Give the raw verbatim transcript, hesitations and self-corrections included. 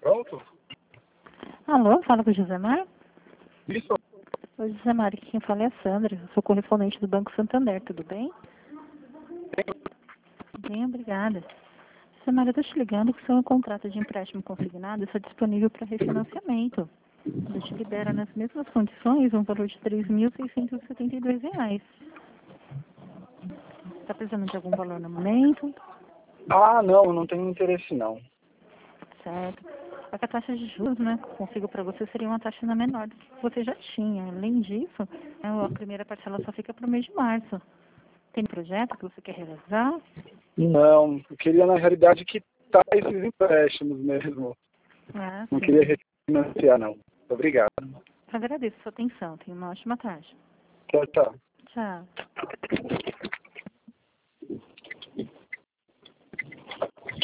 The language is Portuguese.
Pronto? Alô, fala com o Josemar? Isso. Oi, Josemar, aqui quem fala é a Sandra. Eu sou correspondente do Banco Santander, tudo bem? Bem, obrigada. Josemar, eu estou te ligando que o seu contrato de empréstimo consignado está disponível para refinanciamento. Ele te libera nas mesmas condições um valor de três mil seiscentos e setenta e dois reais. Está precisando de algum valor no momento? Ah, não, não tenho interesse não. Certo. É que a taxa de juros, né, que eu consigo para você seria uma taxa ainda menor do que você já tinha. Além disso, né, a primeira parcela só fica para o mês de março. Tem projeto que você quer realizar? Não, eu queria na realidade quitar esses empréstimos mesmo. Ah, Não sim. queria refinanciar não. Obrigado. Agradeço a sua atenção. Tenha uma ótima tarde. Tchau, tchau. Tchau.